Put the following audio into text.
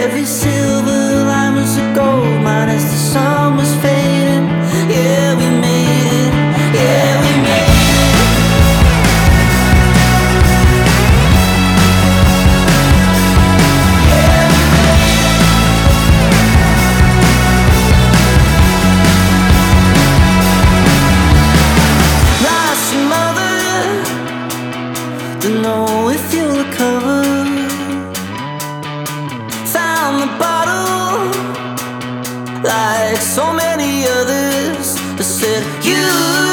Every silver line was a gold mine as the sun was fading. Yeah, we made it. Yeah, we made it. Yeah, we made it. Lost your mother, don't know if you'll recover. Found the bottle like so many others that said you